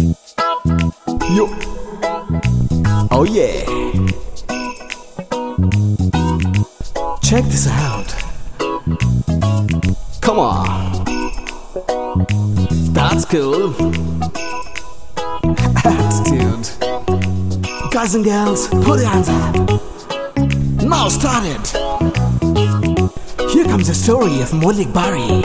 Yo. Oh yeah. Check this out. Come on. That's cool. Attitude. Guys and girls, put your hands up. Now start it. Here comes the story of Maulik Bari.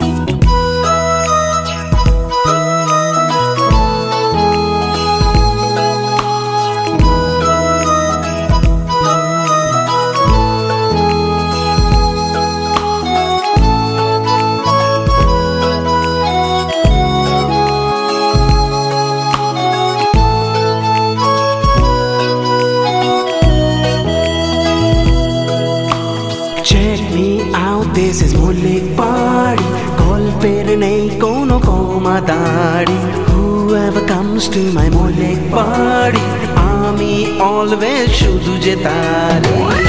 Check me out, this is Maulik Bari. Golper nei kono koma dari. Whoever comes to my Maulik Bari, ami always shudhu je tari.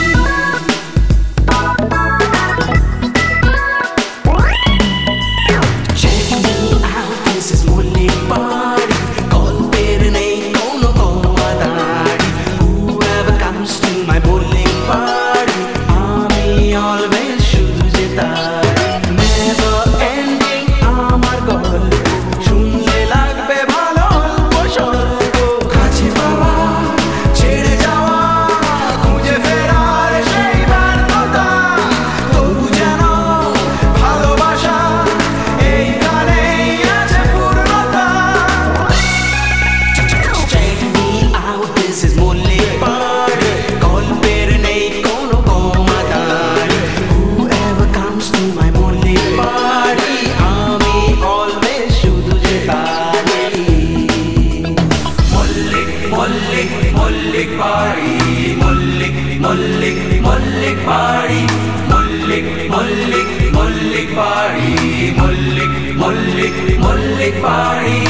Maulik Bari, Maulik Bari, Maulik Bari, Maulik Bari.